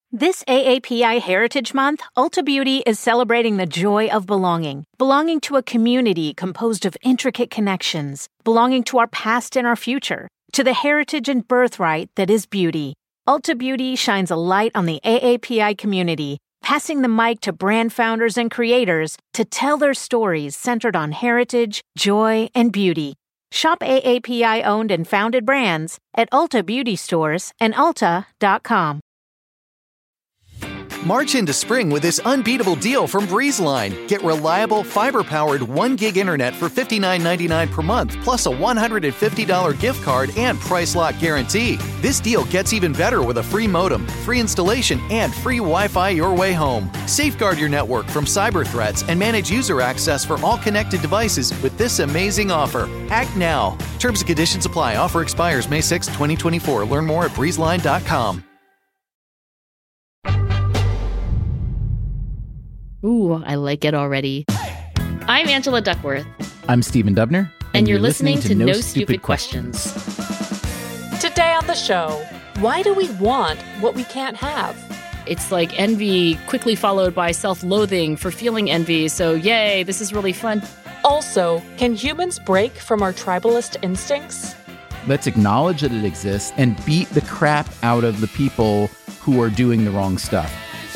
This AAPI Heritage Month, Ulta Beauty is celebrating the joy of belonging. Belonging to a community composed of intricate connections. Belonging to our past and our future. To the heritage and birthright that is beauty. Ulta Beauty shines a light on the AAPI community, passing the mic to brand founders and creators to tell their stories centered on heritage, joy, and beauty. Shop AAPI-owned and founded brands at Ulta Beauty Stores and Ulta.com. March into spring with this unbeatable deal from BreezeLine. Get reliable, fiber-powered 1 gig internet for $59.99 per month, plus a $150 gift card and price lock guarantee. This deal gets even better with a free modem, free installation, and free Wi-Fi your way home. Safeguard your network from cyber threats and manage user access for all connected devices with this amazing offer. Act now. Terms and conditions apply. Offer expires May 6, 2024. Learn more at breezeline.com. Ooh, I like it already. I'm Angela Duckworth. I'm Stephen Dubner. And you're listening to No Stupid Questions. Today on the show, why do we want what we can't have? It's like envy quickly followed by self-loathing for feeling envy. So yay, this is really fun. Also, can humans break from our tribalist instincts? Let's acknowledge that it exists and beat the crap out of the people who are doing the wrong stuff.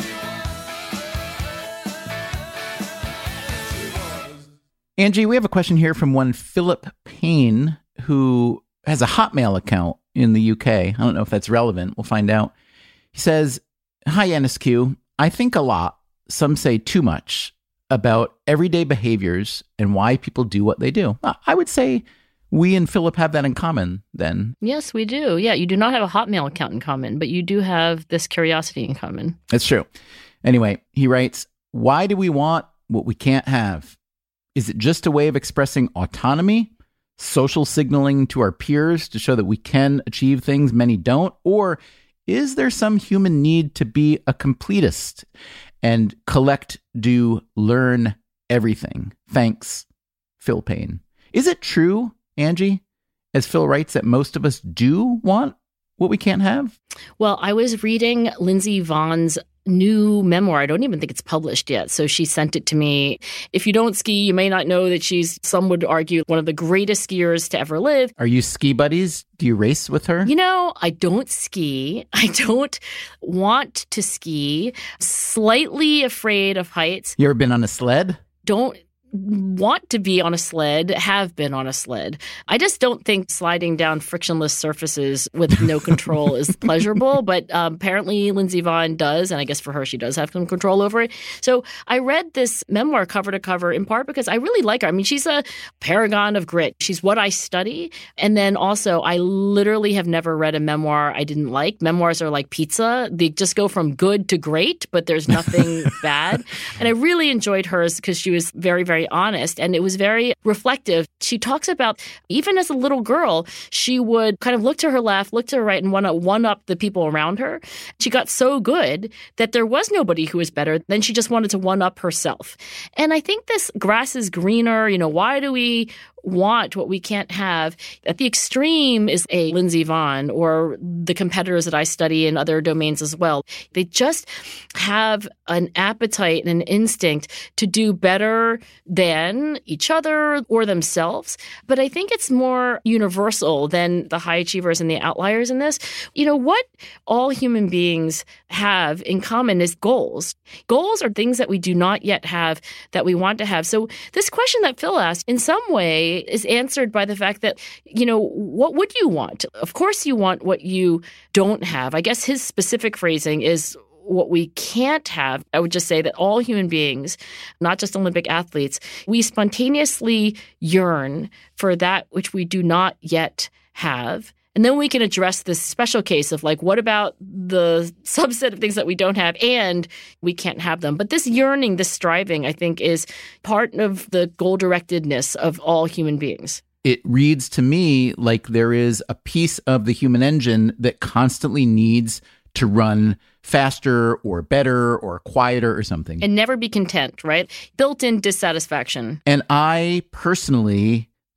Angie, we have a question here from one Philip Payne, who has a Hotmail account in the UK. I don't know if that's relevant. We'll find out. He says, "Hi, NSQ. I think a lot, some say too much, about everyday behaviors and why people do what they do." I would say we and Philip have that in common then. Yes, we do. Yeah, you do not have a Hotmail account in common, but you do have this curiosity in common. That's true. Anyway, he writes, "Why do we want what we can't have? Is it just a way of expressing autonomy, social signaling to our peers to show that we can achieve things many don't? Or is there some human need to be a completist and collect, do, learn everything? Thanks, Phil Payne." Is it true, Angie, as Phil writes, that most of us do want what we can't have? Well, I was reading Lindsey Vohn's new memoir. I don't even think it's published yet. So she sent it to me. If you don't ski, you may not know that she's, some would argue, one of the greatest skiers to ever live. Are you ski buddies? Do you race with her? You know, I don't ski. I don't want to ski. Slightly afraid of heights. You ever been on a sled? Don't want to be on a sled, have been on a sled. I just don't think sliding down frictionless surfaces with no control is pleasurable, but apparently Lindsey Vonn does, and I guess for her, she does have some control over it. So I read this memoir cover to cover in part because I really like her. I mean, she's a paragon of grit. She's what I study. And then also, I literally have never read a memoir I didn't like. Memoirs are like pizza. They just go from good to great, but there's nothing bad. And I really enjoyed hers because she was very, very honest, and it was very reflective. She talks about, even as a little girl, she would kind of look to her left, look to her right, and want to one-up the people around her. She got so good that there was nobody who was better. Then she just wanted to one-up herself. And I think this grass is greener, why do we want what we can't have? At the extreme is a Lindsey Vonn or the competitors that I study in other domains as well. They just have an appetite and an instinct to do better than each other or themselves. But I think it's more universal than the high achievers and the outliers in this. What all human beings have in common is goals. Goals are things that we do not yet have that we want to have. So this question that Phil asked, in some way, is answered by the fact that, what would you want? Of course you want what you don't have. I guess his specific phrasing is what we can't have. I would just say that all human beings, not just Olympic athletes, we spontaneously yearn for that which we do not yet have. And then we can address this special case of what about the subset of things that we don't have and we can't have them. But this yearning, this striving, I think, is part of the goal-directedness of all human beings. It reads to me like there is a piece of the human engine that constantly needs to run faster or better or quieter or something. And never be content, right? Built-in dissatisfaction. And I personally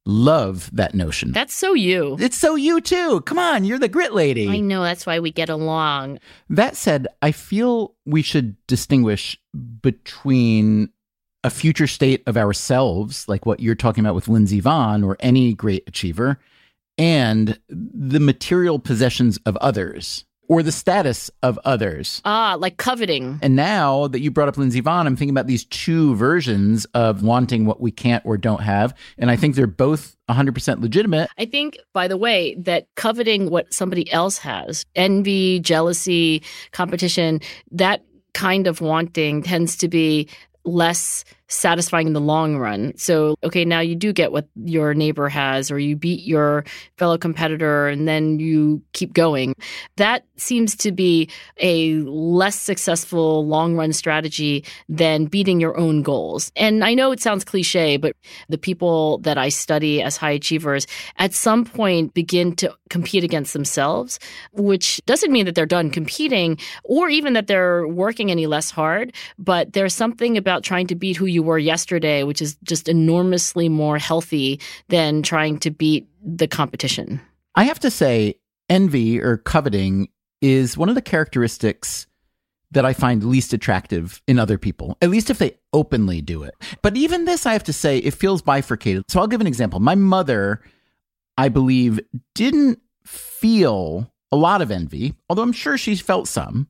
love that notion. That's so you. It's so you too. Come on, you're the grit lady. I know, that's why we get along. That said, I feel we should distinguish between a future state of ourselves, like what you're talking about with Lindsey Vonn or any great achiever, and the material possessions of others or the status of others. Like coveting. And now that you brought up Lindsey Vonn, I'm thinking about these two versions of wanting what we can't or don't have. And I think they're both 100% legitimate. I think, by the way, that coveting what somebody else has, envy, jealousy, competition, that kind of wanting tends to be less satisfying in the long run. So, okay, now you do get what your neighbor has, or you beat your fellow competitor, and then you keep going. That seems to be a less successful long-run strategy than beating your own goals. And I know it sounds cliche, but the people that I study as high achievers at some point begin to compete against themselves, which doesn't mean that they're done competing or even that they're working any less hard, but there's something about trying to beat who you were yesterday, which is just enormously more healthy than trying to beat the competition. I have to say, envy or coveting is one of the characteristics that I find least attractive in other people, at least if they openly do it. But even this, I have to say, it feels bifurcated. So I'll give an example. My mother, I believe, didn't feel a lot of envy, although I'm sure she felt some,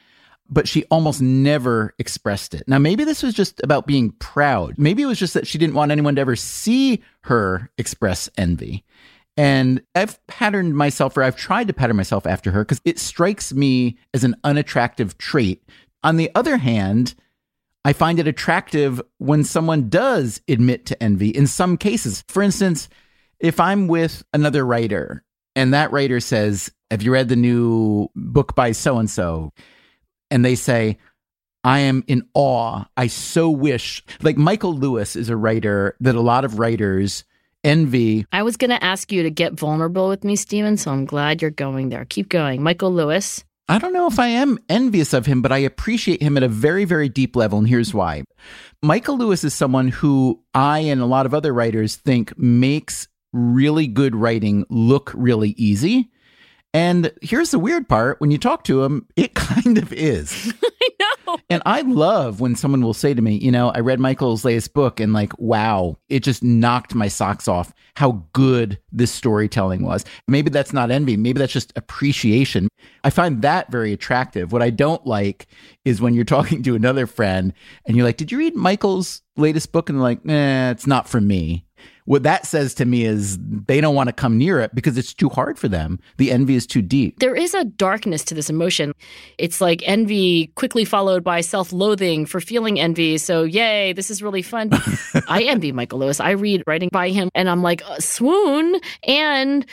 but she almost never expressed it. Now, maybe this was just about being proud. Maybe it was just that she didn't want anyone to ever see her express envy. And I've patterned myself, or I've tried to pattern myself after her, because it strikes me as an unattractive trait. On the other hand, I find it attractive when someone does admit to envy in some cases. For instance, if I'm with another writer and that writer says, "Have you read the new book by so-and-so?" And they say, "I am in awe. I so wish." Like Michael Lewis is a writer that a lot of writers envy. I was going to ask you to get vulnerable with me, Stephen, so I'm glad you're going there. Keep going. Michael Lewis. I don't know if I am envious of him, but I appreciate him at a very, very deep level, and here's why. Michael Lewis is someone who I and a lot of other writers think makes really good writing look really easy. And here's the weird part. When you talk to him, it kind of is. I know. And I love when someone will say to me, you know, I read Michael's latest book and like, wow, it just knocked my socks off how good this storytelling was. Maybe that's not envy. Maybe that's just appreciation. I find that very attractive. What I don't like is when you're talking to another friend and you're like, "Did you read Michael's latest book?" And they're like, "Nah, it's not for me." What that says to me is they don't want to come near it because it's too hard for them. The envy is too deep. There is a darkness to this emotion. It's like envy quickly followed by self-loathing for feeling envy. So, yay, this is really fun. I envy Michael Lewis. I read writing by him and I'm like, swoon and,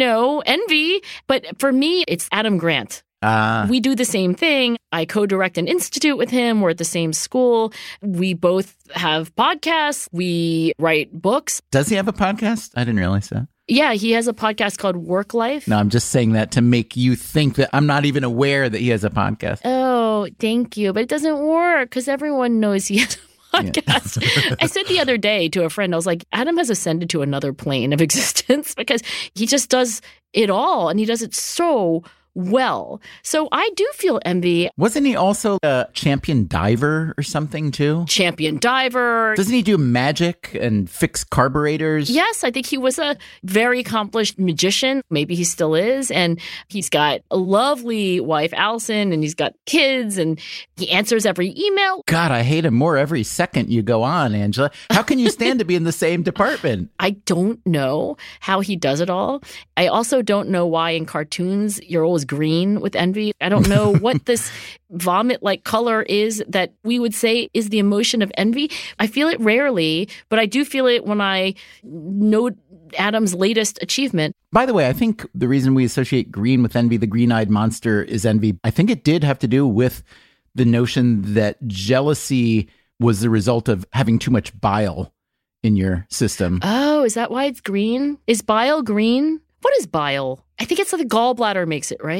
envy. But for me, it's Adam Grant. We do the same thing. I co-direct an institute with him. We're at the same school. We both have podcasts. We write books. Does he have a podcast? I didn't realize that. Yeah, he has a podcast called Work Life. No, I'm just saying that to make you think that I'm not even aware that he has a podcast. Oh, thank you. But it doesn't work because everyone knows he has a podcast. Yeah. I said the other day to a friend, I was like, Adam has ascended to another plane of existence because he just does it all and he does it so well. So I do feel envy. Wasn't he also a champion diver or something too? Champion diver. Doesn't he do magic and fix carburetors? Yes, I think he was a very accomplished magician. Maybe he still is. And he's got a lovely wife, Allison, and he's got kids and he answers every email. God, I hate him more every second you go on, Angela. How can you stand to be in the same department? I don't know how he does it all. I also don't know why in cartoons you're always green with envy. I don't know what this vomit-like color is that we would say is the emotion of envy. I feel it rarely, but I do feel it when I note Adam's latest achievement. By the way, I think the reason we associate green with envy, the green-eyed monster is envy, I think it did have to do with the notion that jealousy was the result of having too much bile in your system. Oh, is that why it's green? Is bile green? What is bile? I think it's like the gallbladder makes it, right?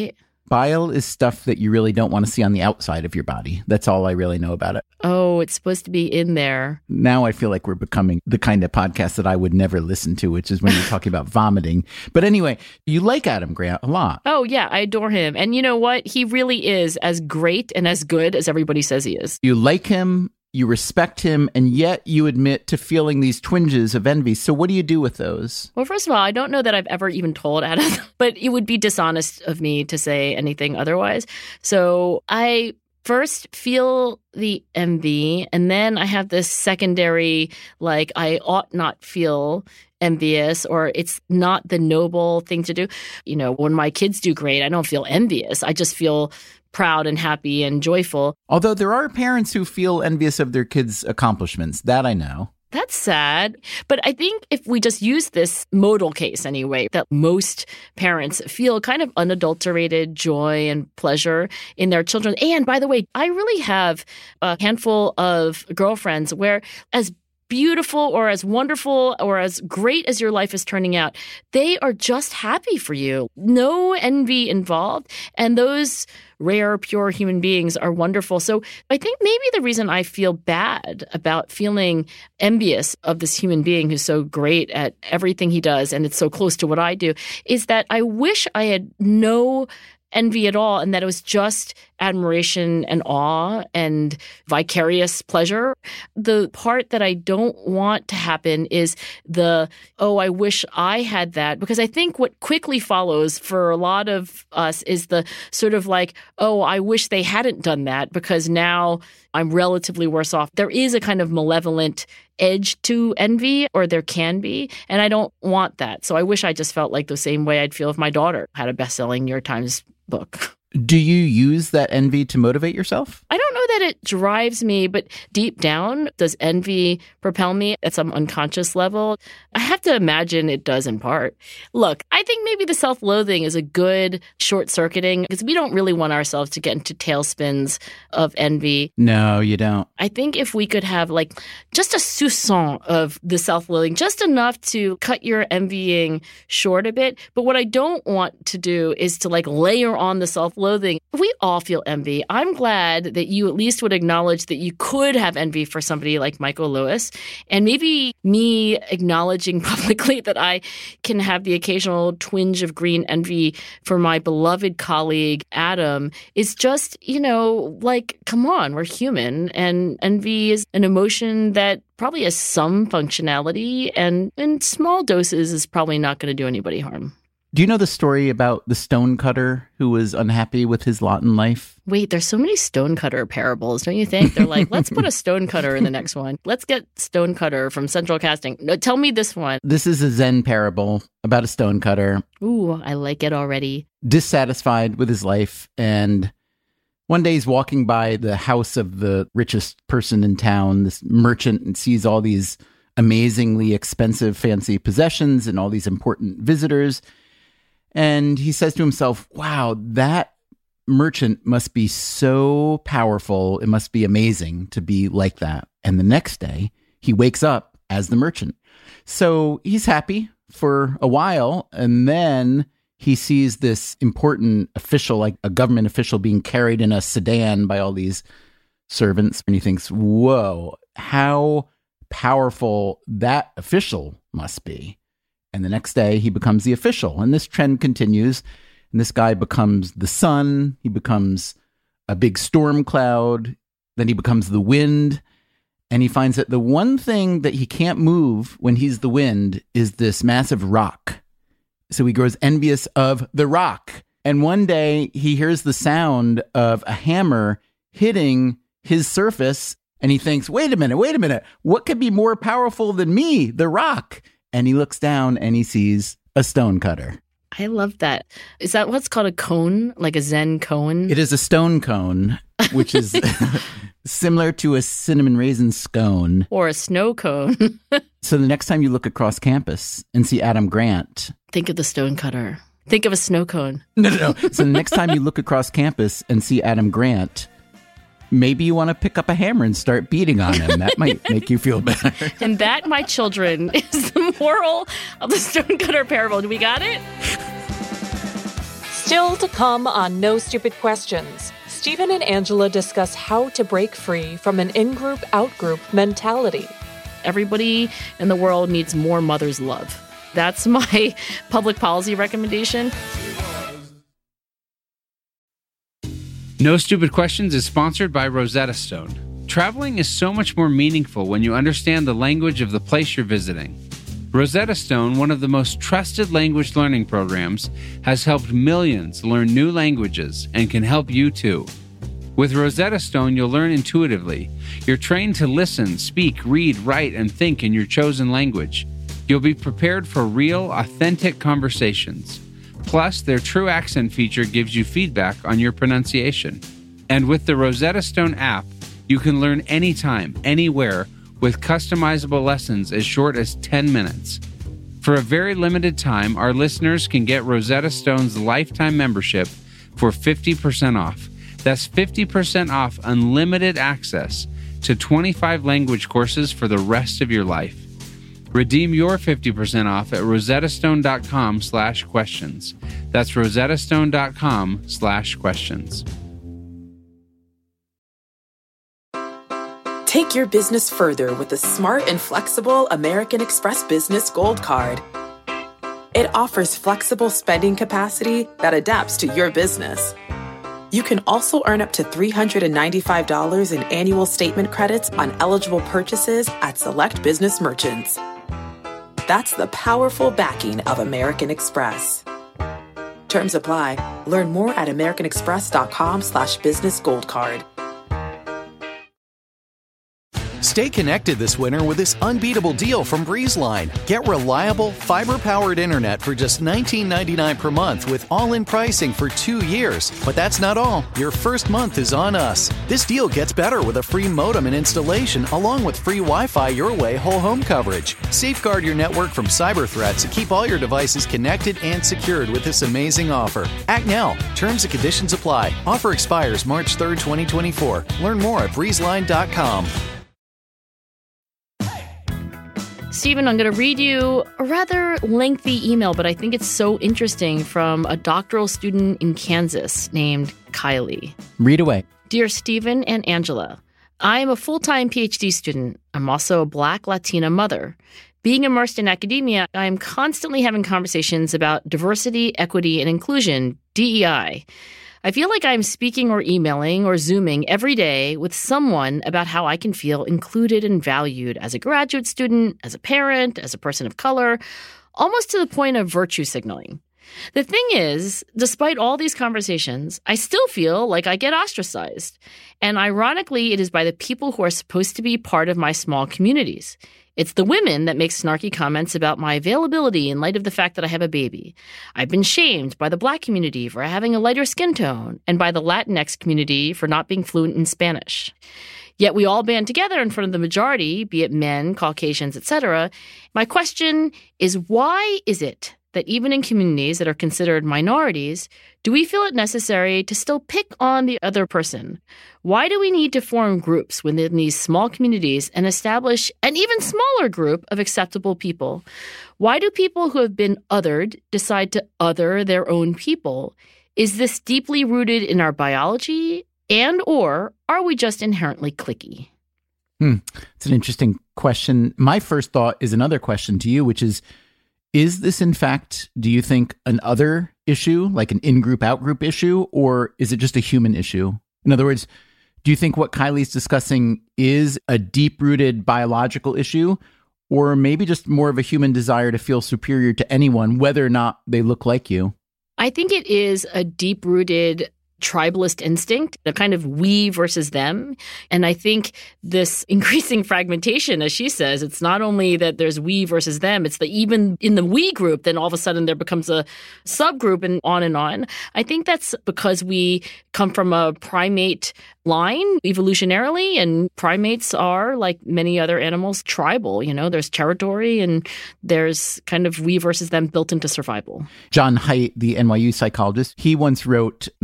Bile is stuff that you really don't want to see on the outside of your body. That's all I really know about it. Oh, it's supposed to be in there. Now I feel like we're becoming the kind of podcast that I would never listen to, which is when you're talking about vomiting. But anyway, you like Adam Grant a lot. Oh, yeah, I adore him. And you know what? He really is as great and as good as everybody says he is. You like him, you respect him, and yet you admit to feeling these twinges of envy. So what do you do with those? Well, first of all, I don't know that I've ever even told Adam, but it would be dishonest of me to say anything otherwise. So I first feel the envy, and then I have this secondary, like, I ought not feel envious, or it's not the noble thing to do. You know, when my kids do great, I don't feel envious. I just feel proud and happy and joyful. Although there are parents who feel envious of their kids' accomplishments. That I know. That's sad. But I think if we just use this modal case anyway, that most parents feel kind of unadulterated joy and pleasure in their children. And by the way, I really have a handful of girlfriends where as beautiful or as wonderful or as great as your life is turning out, they are just happy for you. No envy involved. And those rare, pure human beings are wonderful. So I think maybe the reason I feel bad about feeling envious of this human being who's so great at everything he does and it's so close to what I do is that I wish I had no envy at all, and that it was just admiration and awe and vicarious pleasure. The part that I don't want to happen is I wish I had that, because I think what quickly follows for a lot of us is the sort of like, oh, I wish they hadn't done that because now I'm relatively worse off. There is a kind of malevolent edge to envy, or there can be, and I don't want that. So I wish I just felt like the same way I'd feel if my daughter had a best-selling New York Times book. Do you use that envy to motivate yourself? I don't know that it drives me, but deep down, does envy propel me at some unconscious level? I have to imagine it does in part. Look, I think maybe the self-loathing is a good short-circuiting because we don't really want ourselves to get into tailspins of envy. No, you don't. I think if we could have like just a soupçon of the self-loathing, just enough to cut your envying short a bit. But what I don't want to do is to like layer on the self-loathing. We all feel envy. I'm glad that you at least would acknowledge that you could have envy for somebody like Michael Lewis. And maybe me acknowledging publicly that I can have the occasional twinge of green envy for my beloved colleague, Adam, is just, like, come on, we're human. And envy is an emotion that probably has some functionality, and in small doses is probably not going to do anybody harm. Do you know the story about the stonecutter who was unhappy with his lot in life? Wait, there's so many stonecutter parables, don't you think? They're like, let's put a stonecutter in the next one. Let's get stonecutter from Central Casting. No, tell me this one. This is a Zen parable about a stonecutter. Ooh, I like it already. Dissatisfied with his life, and one day he's walking by the house of the richest person in town, this merchant, and sees all these amazingly expensive, fancy possessions and all these important visitors. And he says to himself, wow, that merchant must be so powerful. It must be amazing to be like that. And the next day, he wakes up as the merchant. So he's happy for a while. And then he sees this important official, like a government official, being carried in a sedan by all these servants. And he thinks, whoa, how powerful that official must be. And the next day, he becomes the official. And this trend continues. And this guy becomes the sun. He becomes a big storm cloud. Then he becomes the wind. And he finds that the one thing that he can't move when he's the wind is this massive rock. So he grows envious of the rock. And one day, he hears the sound of a hammer hitting his surface. And he thinks, wait a minute. What could be more powerful than me, the rock? And he looks down and he sees a stonecutter. I love that. Is that what's called a cone, like a Zen cone? It is a stone cone, which is similar to a cinnamon raisin scone. Or a snow cone. So the next time you look across campus and see Adam Grant, think of the stonecutter. Think of a snow cone. No. So the next time you look across campus and see Adam Grant, maybe you want to pick up a hammer and start beating on him. That might make you feel better. And that, my children, is the moral of the stonecutter parable. Do we got it? Still to come on No Stupid Questions, Stephen and Angela discuss how to break free from an in-group, out-group mentality. Everybody in the world needs more mother's love. That's my public policy recommendation. No Stupid Questions is sponsored by Rosetta Stone. Traveling is so much more meaningful when you understand the language of the place you're visiting. Rosetta Stone, one of the most trusted language learning programs, has helped millions learn new languages and can help you too. With Rosetta Stone, you'll learn intuitively. You're trained to listen, speak, read, write, and think in your chosen language. You'll be prepared for real, authentic conversations. Plus, their True Accent feature gives you feedback on your pronunciation. And with the Rosetta Stone app, you can learn anytime, anywhere, with customizable lessons as short as 10 minutes. For a very limited time, our listeners can get Rosetta Stone's lifetime membership for 50% off. That's 50% off unlimited access to 25 language courses for the rest of your life. Redeem your 50% off at rosettastone.com/questions. That's rosettastone.com/questions. Take your business further with the smart and flexible American Express Business Gold Card. It offers flexible spending capacity that adapts to your business. You can also earn up to $395 in annual statement credits on eligible purchases at select business merchants. That's the powerful backing of American Express. Terms apply. Learn more at americanexpress.com/business gold card. Stay connected this winter with this unbeatable deal from BreezeLine. Get reliable, fiber-powered internet for just $19.99 per month with all-in pricing for 2 years. But that's not all. Your first month is on us. This deal gets better with a free modem and installation, along with free Wi-Fi your way whole home coverage. Safeguard your network from cyber threats and keep all your devices connected and secured with this amazing offer. Act now. Terms and conditions apply. Offer expires March 3rd, 2024. Learn more at breezeline.com. Stephen, I'm going to read you a rather lengthy email, but I think it's so interesting, from a doctoral student in Kansas named Kylie. Read away. Dear Stephen and Angela, I am a full-time PhD student. I'm also a Black Latina mother. Being immersed in academia, I am constantly having conversations about diversity, equity, and inclusion, DEI. I feel like I'm speaking or emailing or Zooming every day with someone about how I can feel included and valued as a graduate student, as a parent, as a person of color, almost to the point of virtue signaling. The thing is, despite all these conversations, I still feel like I get ostracized. And ironically, it is by the people who are supposed to be part of my small communities. It's the women that make snarky comments about my availability in light of the fact that I have a baby. I've been shamed by the Black community for having a lighter skin tone and by the Latinx community for not being fluent in Spanish. Yet we all band together in front of the majority, be it men, Caucasians, etc. My question is, why is it that even in communities that are considered minorities, do we feel it necessary to still pick on the other person? Why do we need to form groups within these small communities and establish an even smaller group of acceptable people? Why do people who have been othered decide to other their own people? Is this deeply rooted in our biology, and or are we just inherently cliquey? It's an interesting question. My first thought is another question to you, which is this in fact, do you think, an other issue, like an in-group, out-group issue, or is it just a human issue? In other words, do you think what Kylie's discussing is a deep-rooted biological issue, or maybe just more of a human desire to feel superior to anyone, whether or not they look like you? I think it is a deep-rooted tribalist instinct, the kind of we versus them. And I think this increasing fragmentation, as she says, it's not only that there's we versus them, it's that even in the we group, then all of a sudden there becomes a subgroup and on and on. I think that's because we come from a primate line evolutionarily, and primates are, like many other animals, tribal. You know, there's territory and there's kind of we versus them built into survival. John Haidt, the NYU psychologist, he once wrote this, which I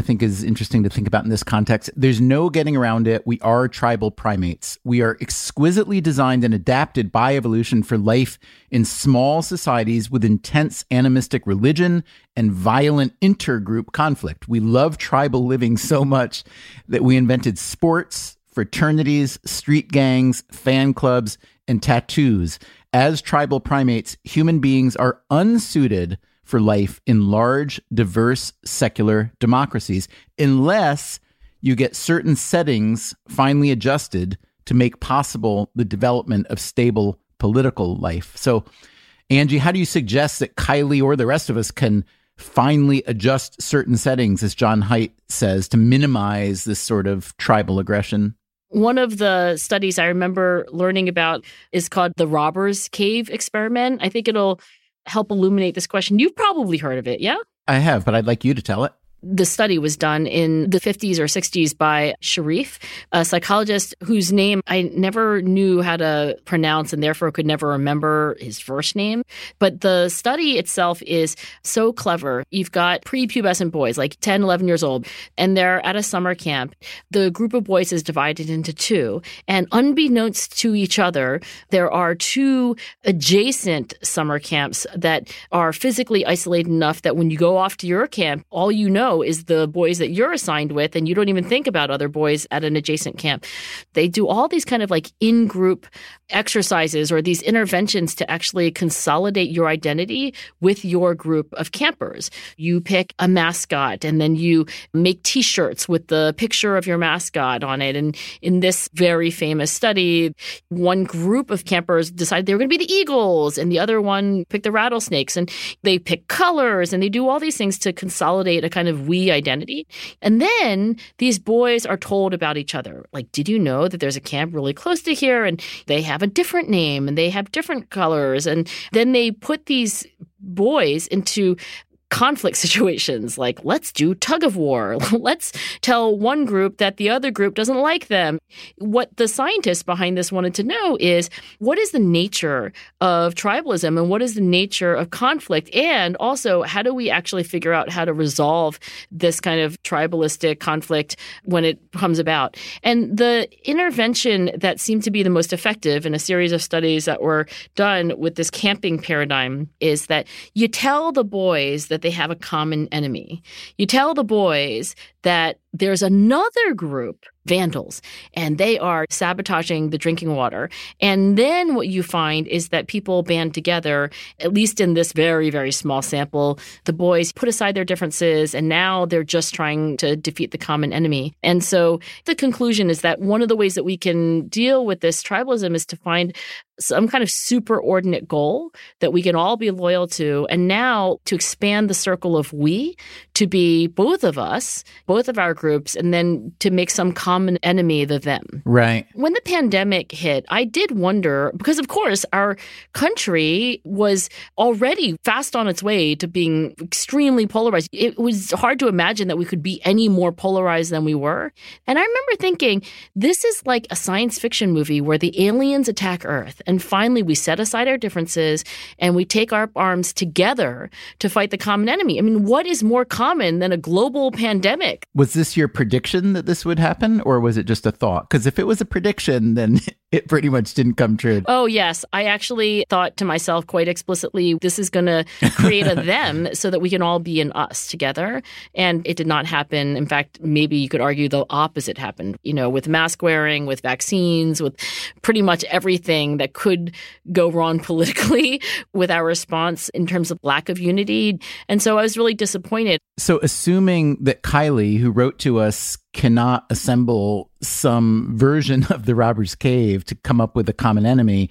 I think is interesting to think about in this context. There's no getting around it. We are tribal primates. We are exquisitely designed and adapted by evolution for life in small societies with intense animistic religion and violent intergroup conflict. We love tribal living so much that we invented sports, fraternities, street gangs, fan clubs, and tattoos. As tribal primates, human beings are unsuited for life in large, diverse, secular democracies, unless you get certain settings finely adjusted to make possible the development of stable political life. So, Angie, how do you suggest that Kylie or the rest of us can finally adjust certain settings, as John Haidt says, to minimize this sort of tribal aggression? One of the studies I remember learning about is called the Robbers Cave experiment. I think it'll help illuminate this question. You've probably heard of it, yeah? I have, but I'd like you to tell it. The study was done in the 50s or 60s by Sharif, a psychologist whose name I never knew how to pronounce and therefore could never remember his first name. But the study itself is so clever. You've got prepubescent boys, like 10, 11 years old, and they're at a summer camp. The group of boys is divided into two. And unbeknownst to each other, there are two adjacent summer camps that are physically isolated enough that when you go off to your camp, all you know is the boys that you're assigned with, and you don't even think about other boys at an adjacent camp. They do all these kind of like in-group exercises or these interventions to actually consolidate your identity with your group of campers. You pick a mascot and then you make T-shirts with the picture of your mascot on it. And in this very famous study, one group of campers decided they were going to be the eagles and the other one picked the rattlesnakes. And they pick colors and they do all these things to consolidate a kind of we identity. And then these boys are told about each other. Like, did you know that there's a camp really close to here and they have a different name and they have different colors? And then they put these boys into conflict situations, like let's do tug of war. Let's tell one group that the other group doesn't like them. What the scientists behind this wanted to know is what is the nature of tribalism and what is the nature of conflict? And also, how do we actually figure out how to resolve this kind of tribalistic conflict when it comes about? And the intervention that seemed to be the most effective in a series of studies that were done with this camping paradigm is that you tell the boys that they have a common enemy. You tell the boys that there's another group, vandals, and they are sabotaging the drinking water. And then what you find is that people band together, at least in this very, very small sample. The boys put aside their differences, and now they're just trying to defeat the common enemy. And so the conclusion is that one of the ways that we can deal with this tribalism is to find some kind of superordinate goal that we can all be loyal to, and now to expand the circle of we to be both of us, both of our groups, and then to make some common enemy the them. Right. When the pandemic hit, I did wonder, because of course our country was already fast on its way to being extremely polarized. It was hard to imagine that we could be any more polarized than we were. And I remember thinking, this is like a science fiction movie where the aliens attack Earth. And finally, we set aside our differences and we take our arms together to fight the common enemy. I mean, what is more common than a global pandemic? Was this your prediction that this would happen, or was it just a thought? Because if it was a prediction, then it pretty much didn't come true. Oh, yes. I actually thought to myself quite explicitly, this is going to create a them so that we can all be an us together. And it did not happen. In fact, maybe you could argue the opposite happened, you know, with mask wearing, with vaccines, with pretty much everything that could go wrong politically with our response in terms of lack of unity. And so I was really disappointed. So assuming that Kylie, who wrote to us, cannot assemble some version of the Robbers Cave to come up with a common enemy,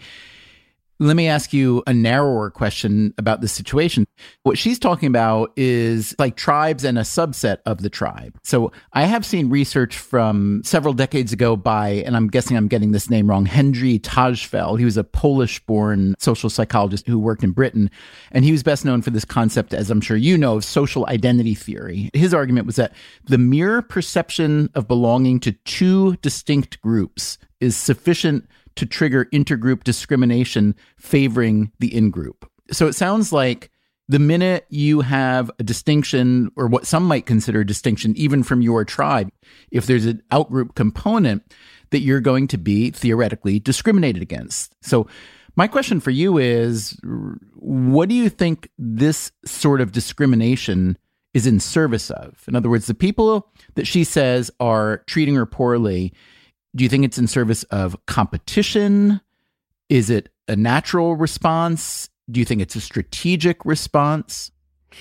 let me ask you a narrower question about this situation. What she's talking about is like tribes and a subset of the tribe. So I have seen research from several decades ago by, and I'm guessing I'm getting this name wrong, Henry Tajfel. He was a Polish-born social psychologist who worked in Britain. And he was best known for this concept, as I'm sure you know, of social identity theory. His argument was that the mere perception of belonging to two distinct groups is sufficient to trigger intergroup discrimination favoring the in-group. So it sounds like The minute you have a distinction, or what some might consider a distinction, even from your tribe, if there's an outgroup component, that you're going to be theoretically discriminated against. So my question for you is, what do you think this sort of discrimination is in service of? In other words, the people that she says are treating her poorly, do you think it's in service of competition? Is it a natural response? Do you think it's a strategic response?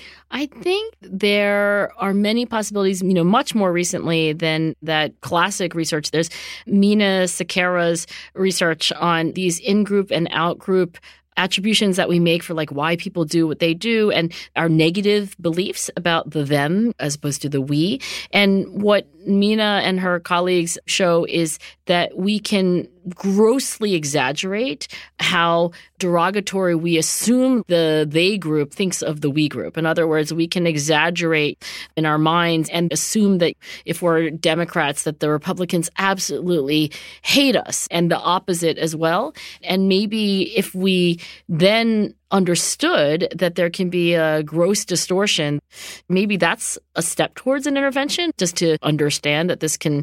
I think there are many possibilities, much more recently than that classic research. There's Mina Sakara's research on these in-group and out-group attributions that we make for why people do what they do and our negative beliefs about the them as opposed to the we. And what Mina and her colleagues show is that we can grossly exaggerate how derogatory we assume the they group thinks of the we group. In other words, we can exaggerate in our minds and assume that if we're Democrats, that the Republicans absolutely hate us, and the opposite as well. And maybe if we then understood that there can be a gross distortion, maybe that's a step towards an intervention, just to understand that this can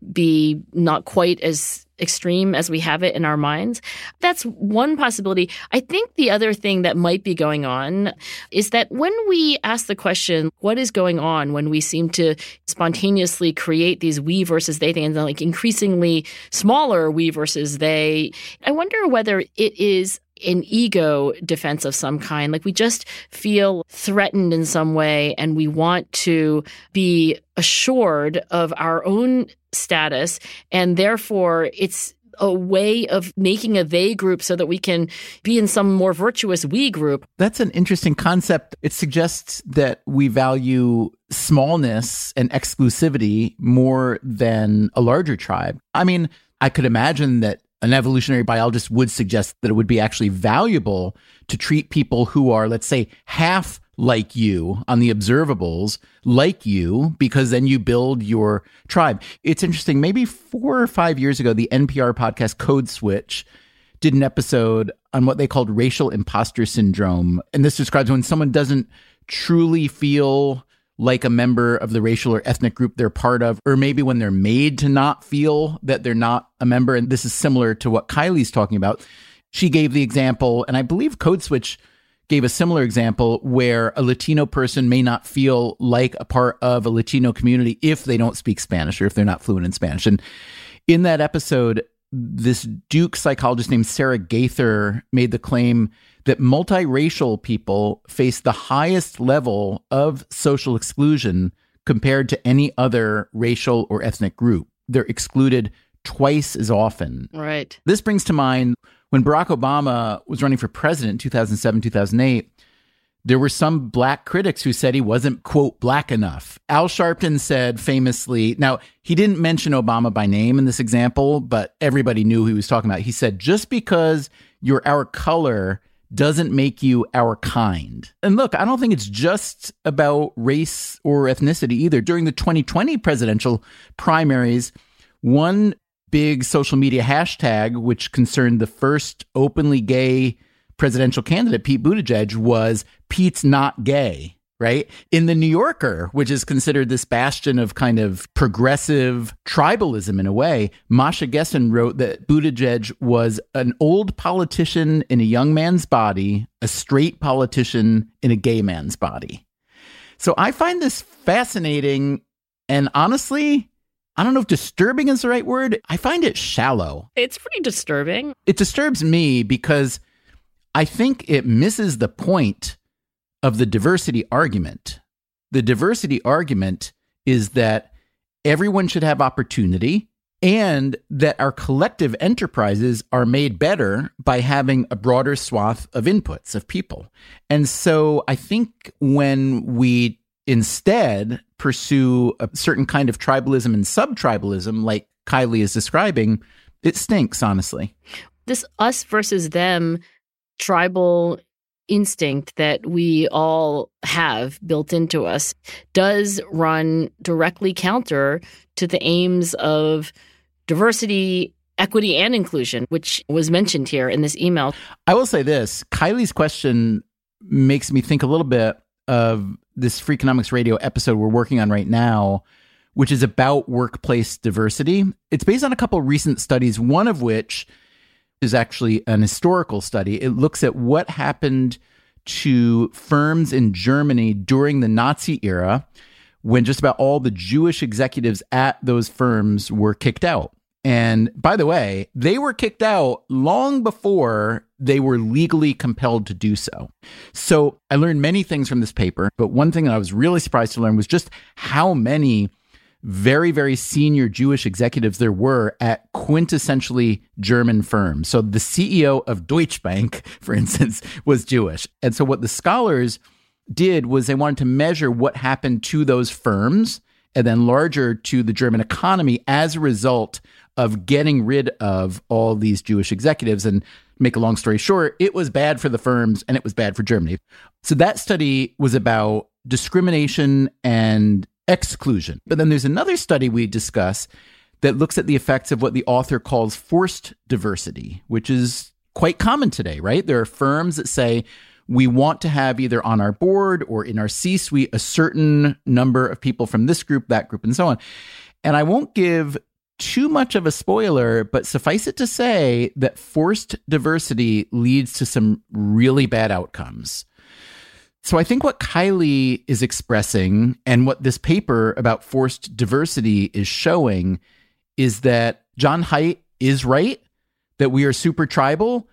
be not quite as extreme as we have it in our minds. That's one possibility. I think the other thing that might be going on is that when we ask the question, what is going on when we seem to spontaneously create these we versus they things, and increasingly smaller we versus they, I wonder whether it is an ego defense of some kind. We just feel threatened in some way and we want to be assured of our own status, and therefore it's a way of making a they group so that we can be in some more virtuous we group. That's an interesting concept. It suggests that we value smallness and exclusivity more than a larger tribe. I mean, I could imagine that an evolutionary biologist would suggest that it would be actually valuable to treat people who are, let's say, half like you on the observables, like you, because then you build your tribe. It's interesting. Maybe 4 or 5 years ago, the NPR podcast Code Switch did an episode on what they called racial imposter syndrome. And this describes when someone doesn't truly feel like a member of the racial or ethnic group they're part of, or maybe when they're made to not feel that they're not a member. And this is similar to what Kylie's talking about. She gave the example, and I believe Code Switch gave a similar example, where a Latino person may not feel like a part of a Latino community if they don't speak Spanish or if they're not fluent in Spanish. And in that episode, this Duke psychologist named Sarah Gaither made the claim that multiracial people face the highest level of social exclusion compared to any other racial or ethnic group. They're excluded twice as often. Right. This brings to mind when Barack Obama was running for president in 2007, 2008, there were some black critics who said he wasn't, quote, black enough. Al Sharpton said famously, now he didn't mention Obama by name in this example, but everybody knew who he was talking about. He said, just because you're our color doesn't make you our kind. And look, I don't think it's just about race or ethnicity either. During the 2020 presidential primaries, one big social media hashtag, which concerned the first openly gay presidential candidate, Pete Buttigieg, was Pete's not gay, right? In the New Yorker, which is considered this bastion of kind of progressive tribalism in a way, Masha Gessen wrote that Buttigieg was an old politician in a young man's body, a straight politician in a gay man's body. So I find this fascinating, and honestly, I don't know if disturbing is the right word. I find it shallow. It's pretty disturbing. It disturbs me because I think it misses the point of the diversity argument. The diversity argument is that everyone should have opportunity and that our collective enterprises are made better by having a broader swath of inputs of people. And so I think when we instead pursue a certain kind of tribalism and sub-tribalism like Kylie is describing, it stinks, honestly. This us versus them tribal instinct that we all have built into us does run directly counter to the aims of diversity, equity, and inclusion, which was mentioned here in this email. I will say this, Kylie's question makes me think a little bit of this Freakonomics Radio episode we're working on right now, which is about workplace diversity. It's based on a couple of recent studies, one of which is actually an historical study. It looks at what happened to firms in Germany during the Nazi era when just about all the Jewish executives at those firms were kicked out. And by the way, they were kicked out long before they were legally compelled to do so. So I learned many things from this paper, but one thing that I was really surprised to learn was just how many very, very senior Jewish executives there were at quintessentially German firms. So the CEO of Deutsche Bank, for instance, was Jewish. And so what the scholars did was they wanted to measure what happened to those firms and then larger to the German economy as a result of getting rid of all these Jewish executives. And make a long story short, it was bad for the firms and it was bad for Germany. So that study was about discrimination and exclusion. But then there's another study we discuss that looks at the effects of what the author calls forced diversity, which is quite common today, right? There are firms that say, we want to have either on our board or in our C-suite a certain number of people from this group, that group, and so on. And I won't give too much of a spoiler, but suffice it to say that forced diversity leads to some really bad outcomes. So I think what Kylie is expressing and what this paper about forced diversity is showing is that John Haidt is right, that we are super tribal,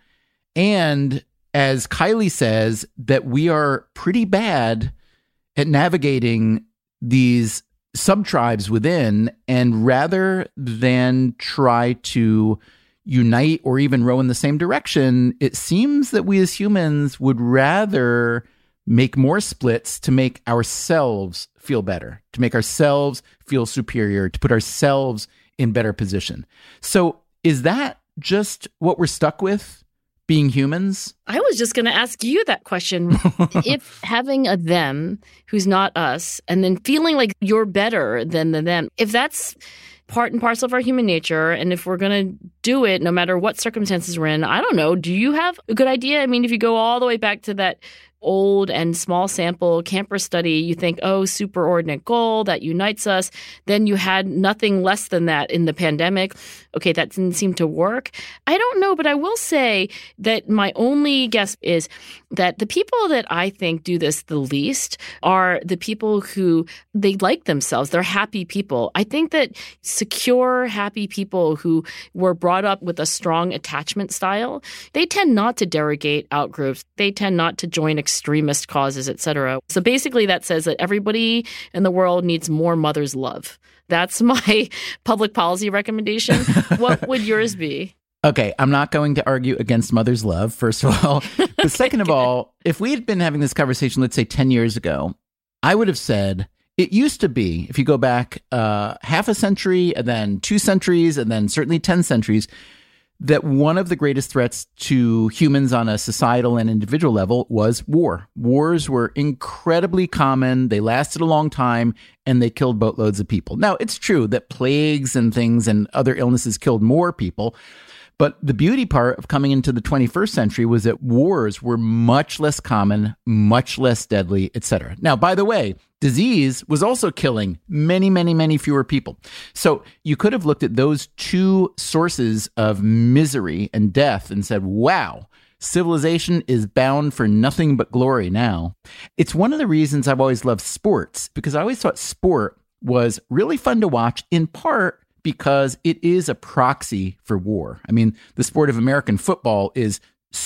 and as Kylie says, that we are pretty bad at navigating these sub-tribes within, and rather than try to unite or even row in the same direction, it seems that we as humans would rather make more splits to make ourselves feel better, to make ourselves feel superior, to put ourselves in better position. So is that just what we're stuck with, being humans? I was just going to ask you that question. If having a them who's not us and then feeling like you're better than the them, if that's part and parcel of our human nature, and if we're going to do it no matter what circumstances we're in, I don't know, do you have a good idea? I mean, if you go all the way back to that old and small sample camper study, you think, oh, superordinate goal that unites us. Then you had nothing less than that in the pandemic. Okay, that didn't seem to work. I don't know, but I will say that my only guess is that the people that I think do this the least are the people who they like themselves. They're happy people. I think that secure, happy people who were brought up with a strong attachment style, they tend not to derogate out groups. They tend not to join extremist causes, etc. So basically that says that everybody in the world needs more mother's love. That's my public policy recommendation. What would yours be? Okay, I'm not going to argue against mother's love, first of all. But second of all, if we had been having this conversation, let's say 10 years ago, I would have said, it used to be, if you go back half a century and then 2 centuries and then certainly 10 centuries, that one of the greatest threats to humans on a societal and individual level was war. Wars were incredibly common. They lasted a long time, and they killed boatloads of people. Now, it's true that plagues and things and other illnesses killed more people. But the beauty part of coming into the 21st century was that wars were much less common, much less deadly, etc. Now, by the way, disease was also killing many, many, many fewer people. So you could have looked at those 2 sources of misery and death and said, wow, civilization is bound for nothing but glory now. It's one of the reasons I've always loved sports, because I always thought sport was really fun to watch, in part because it is a proxy for war. I mean, the sport of American football is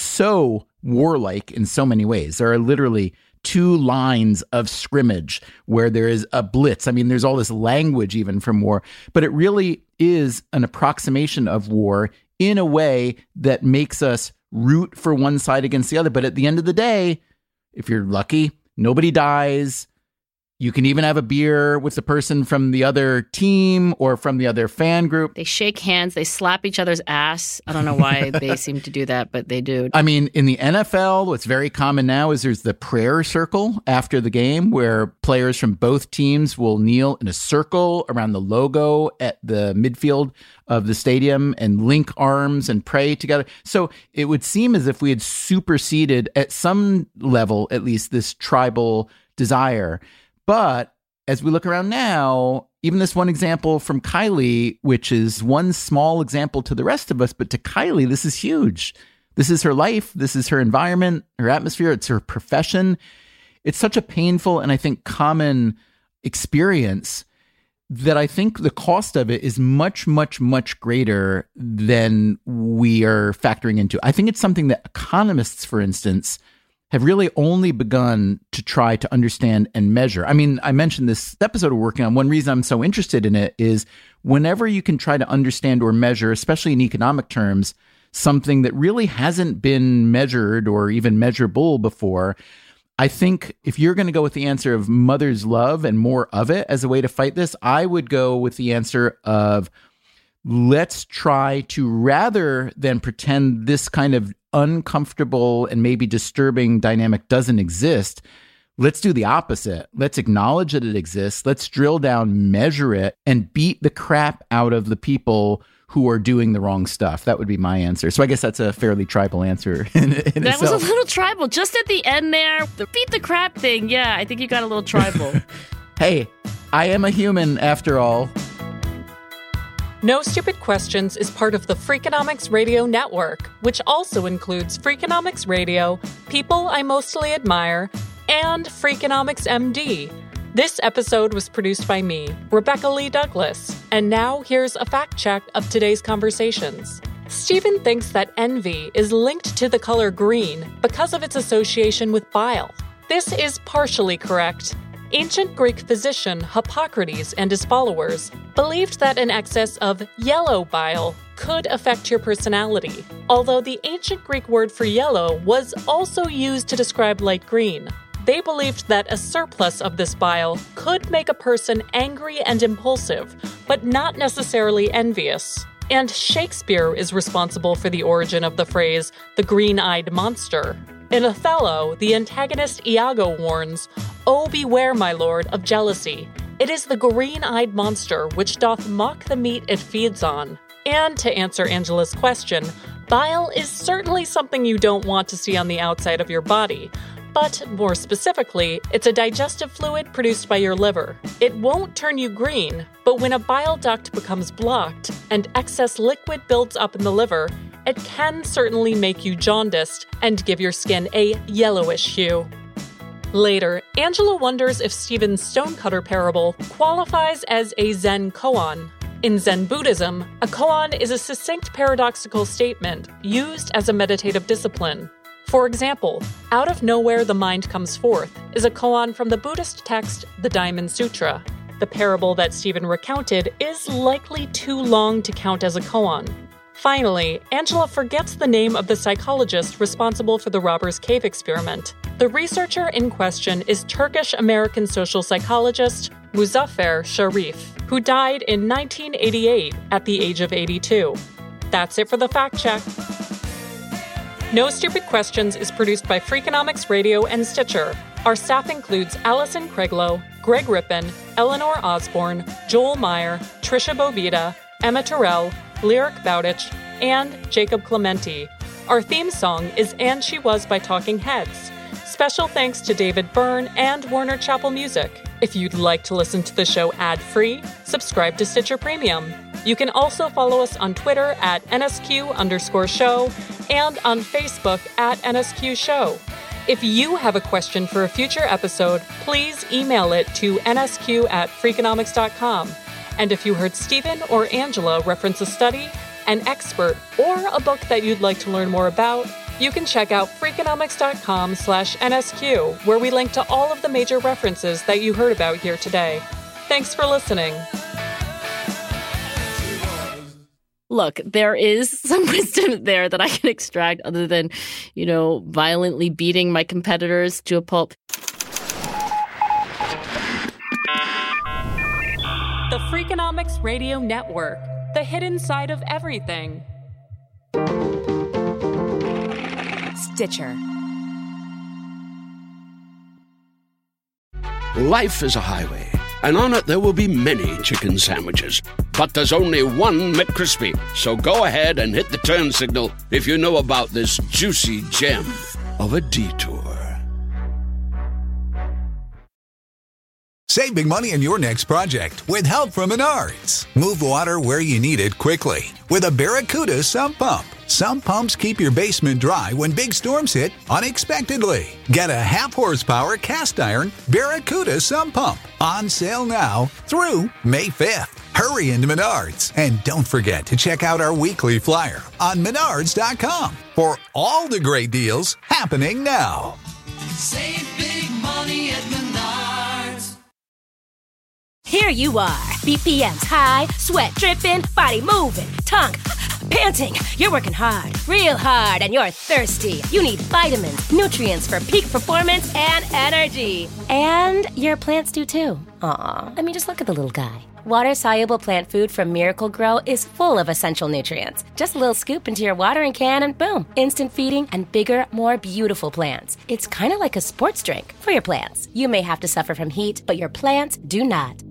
so warlike in so many ways. There are literally 2 lines of scrimmage where there is a blitz. I mean, there's all this language even from war, but it really is an approximation of war in a way that makes us root for one side against the other. But at the end of the day, if you're lucky, nobody dies. You can even have a beer with the person from the other team or from the other fan group. They shake hands. They slap each other's ass. I don't know why they seem to do that, but they do. I mean, in the NFL, what's very common now is there's the prayer circle after the game where players from both teams will kneel in a circle around the logo at the midfield of the stadium and link arms and pray together. So it would seem as if we had superseded, at some level at least, this tribal desire. But as we look around now, even this one example from Kylie, which is one small example to the rest of us, but to Kylie, this is huge. This is her life. This is her environment, her atmosphere. It's her profession. It's such a painful and I think common experience that I think the cost of it is much, much, much greater than we are factoring into. I think it's something that economists, for instance, have really only begun to try to understand and measure. I mean, I mentioned this episode we're working on. One reason I'm so interested in it is whenever you can try to understand or measure, especially in economic terms, something that really hasn't been measured or even measurable before, I think if you're going to go with the answer of mother's love and more of it as a way to fight this, I would go with the answer of let's try to, rather than pretend this kind of uncomfortable and maybe disturbing dynamic doesn't exist, let's do the opposite. Let's acknowledge that it exists. Let's drill down, measure it, and beat the crap out of the people who are doing the wrong stuff. That would be my answer. So I guess that's a fairly tribal answer in that itself. Was a little tribal. Just at the end there, the beat the crap thing. Yeah, I think you got a little tribal. Hey, I am a human after all. No Stupid Questions is part of the Freakonomics Radio Network, which also includes Freakonomics Radio, People I Mostly Admire, and Freakonomics MD. This episode was produced by me, Rebecca Lee Douglas, and now here's a fact check of today's conversations. Stephen thinks that envy is linked to the color green because of its association with bile. This is partially correct. Ancient Greek physician Hippocrates and his followers believed that an excess of yellow bile could affect your personality, although the ancient Greek word for yellow was also used to describe light green. They believed that a surplus of this bile could make a person angry and impulsive, but not necessarily envious. And Shakespeare is responsible for the origin of the phrase, the green-eyed monster. In Othello, the antagonist Iago warns, "Oh, beware, my lord, of jealousy. It is the green-eyed monster which doth mock the meat it feeds on." And to answer Angela's question, bile is certainly something you don't want to see on the outside of your body. But more specifically, it's a digestive fluid produced by your liver. It won't turn you green, but when a bile duct becomes blocked and excess liquid builds up in the liver, it can certainly make you jaundiced and give your skin a yellowish hue. Later, Angela wonders if Stephen's stonecutter parable qualifies as a Zen koan. In Zen Buddhism, a koan is a succinct paradoxical statement used as a meditative discipline. For example, "Out of nowhere the mind comes forth" is a koan from the Buddhist text, the Diamond Sutra. The parable that Stephen recounted is likely too long to count as a koan. Finally, Angela forgets the name of the psychologist responsible for the Robbers Cave experiment. The researcher in question is Turkish-American social psychologist Muzaffer Sharif, who died in 1988 at the age of 82. That's it for the fact check. No Stupid Questions is produced by Freakonomics Radio and Stitcher. Our staff includes Allison Craiglow, Greg Rippin, Eleanor Osborne, Joel Meyer, Trisha Bobita, Emma Terrell, Lyric Bowditch, and Jacob Clementi. Our theme song is And She Was by Talking Heads. Special thanks to David Byrne and Warner Chappell Music. If you'd like to listen to the show ad-free, subscribe to Stitcher Premium. You can also follow us on Twitter at NSQ_show and on Facebook at NSQ Show. If you have a question for a future episode, please email it to nsq@freakonomics.com. And if you heard Stephen or Angela reference a study, an expert, or a book that you'd like to learn more about, you can check out freakonomics.com/NSQ, where we link to all of the major references that you heard about here today. Thanks for listening. Look, there is some wisdom there that I can extract other than, violently beating my competitors to a pulp. Freakonomics Radio Network, the hidden side of everything. Stitcher. Life is a highway, and on it there will be many chicken sandwiches. But there's only one McCrispy. So go ahead and hit the turn signal if you know about this juicy gem of a detour. Save big money on your next project with help from Menards. Move water where you need it quickly with a Barracuda sump pump. Sump pumps keep your basement dry when big storms hit unexpectedly. Get a half-horsepower cast-iron Barracuda sump pump on sale now through May 5th. Hurry into Menards. And don't forget to check out our weekly flyer on Menards.com for all the great deals happening now. Save big money at Menards. Here you are, BPMs high, sweat dripping, body moving, tongue panting. You're working hard, real hard, and you're thirsty. You need vitamins, nutrients for peak performance and energy. And your plants do too. Aw, I mean, just look at the little guy. Water-soluble plant food from Miracle Grow is full of essential nutrients. Just a little scoop into your watering can and boom, instant feeding and bigger, more beautiful plants. It's kind of like a sports drink for your plants. You may have to suffer from heat, but your plants do not.